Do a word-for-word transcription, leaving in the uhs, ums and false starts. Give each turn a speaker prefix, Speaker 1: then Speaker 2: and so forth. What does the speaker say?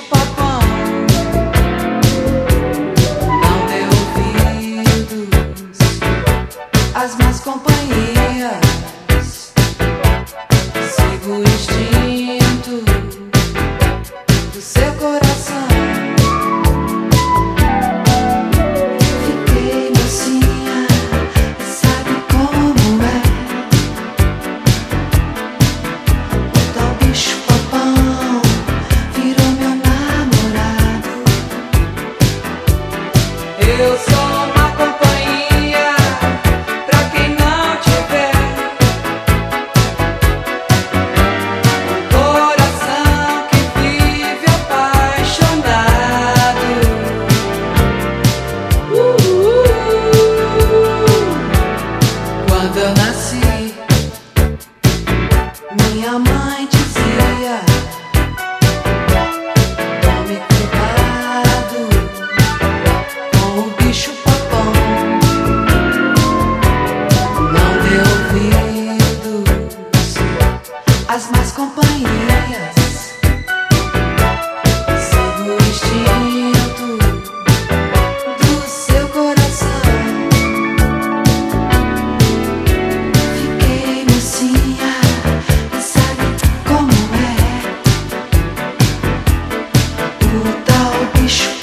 Speaker 1: papão não dê ouvidos às más companhias. Siga o instinto do seu coração. Fiquei mocinha, sabe como é? O tal bicho papão virou meu namorado. Eu sou uma companhia pra quem não tiver um coração que vive apaixonado. Uh, uh, uh. Quando eu nasci, minha mãe dizia: tome cuidado com o bicho papão. Não dê ouvidos às más companhias. Siga o instinto do seu coração. Fiquei mocinha e sabe como é? O tal bicho